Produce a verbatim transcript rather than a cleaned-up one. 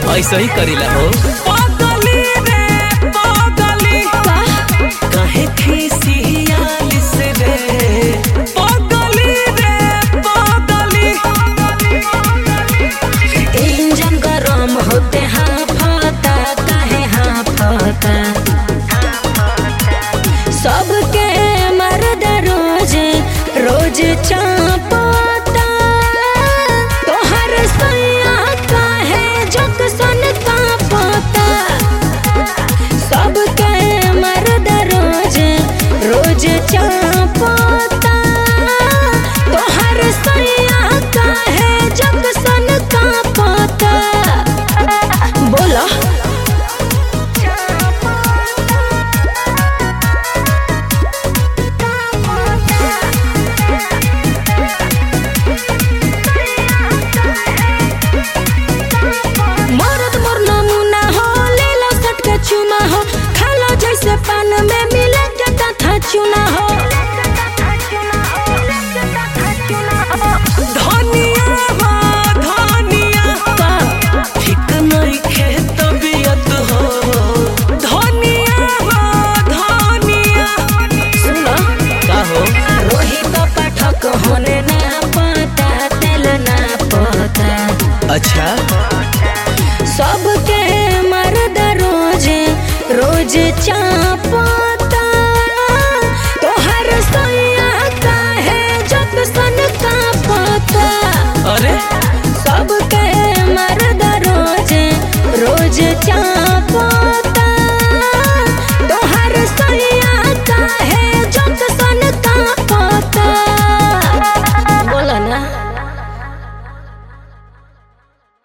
ऐसा ही करीला हो। पागली रे पागली काहे खिसियालिस रे, पागली रे पागली। इंजन गरम होते हाँ फता काहे हाँ फता, सबके मर्द रोज रोज चापता, तोहर सैया काहे जक्सन कांपता, सबके मर्द रोज रोज चापता, तोहर सैया काहे जक्सन कांपता। बोला मरद मोर नमूना हो, ले लो सट के चुमा हो, खा लो जैसे पान में मिले जता था चुना हो। धनिया हो धनिया ठीक नइखे तबीयत हो, धनिया हो धनिया। सुनो का हो रोहित पाठक होने ना पता, तेल ना पता, अच्छा सबके मर्द रोज रोज चा